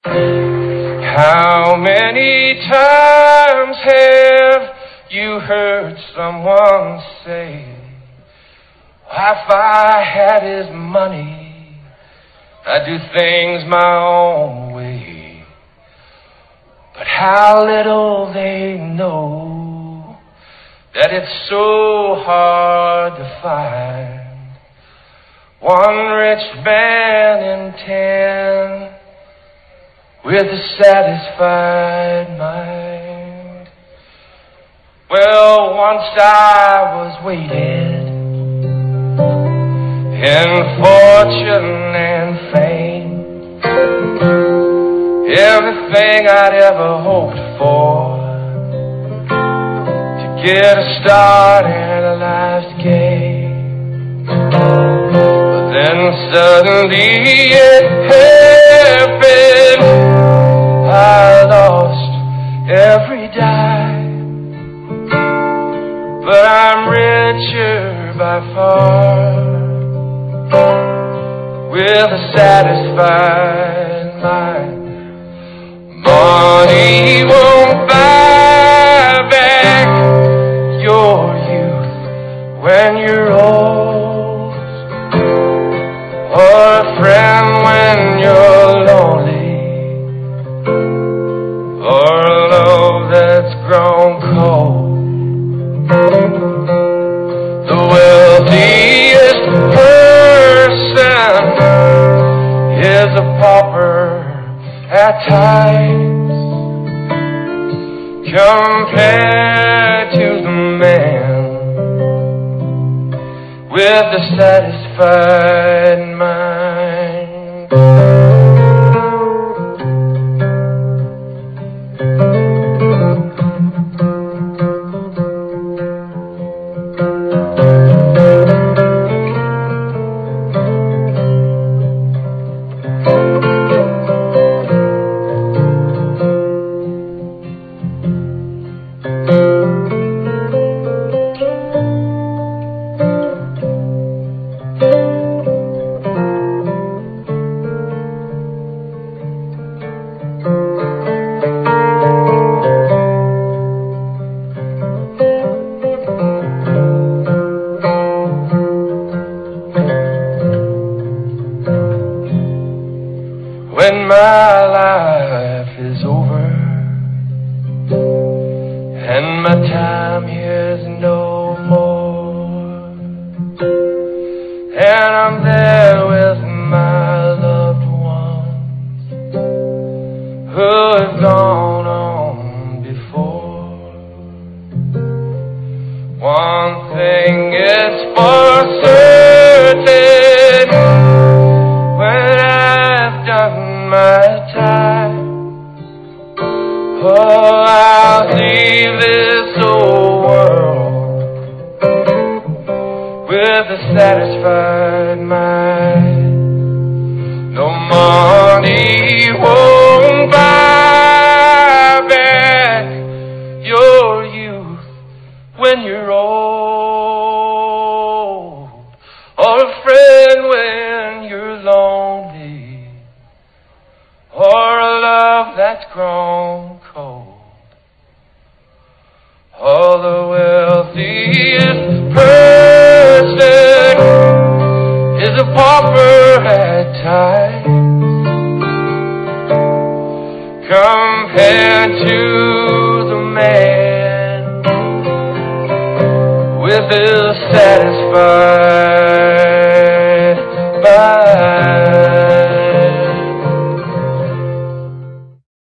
How many times have you heard someone say, if I had his money, I'd do things my own way? But how little they know that it's so hard to find one rich man in 10 with a satisfied mind. Well, once I was weighted in fortune and fame, everything I'd ever hoped for to get a start in life's game. But then suddenly it happened. I lost every dime, but I'm richer by far with a satisfied mind. Money won't buy back your youth when you're old, or a friend when you're lonely, or a love that's grown cold. The wealthiest person is a pauper at times, compared to the man with the satisfied mind. When my life is over and my time here's no more, and I'm there with my loved ones who have gone on before, one thing is for certain: when I've done my time, oh, I'll leave this old world with a satisfied mind. No money won't buy back your youth when you're old, or a friend when you're lonely, or a love that's grown cold. Oh, the wealthiest person is a pauper at times, compared to the man with his satisfied mind.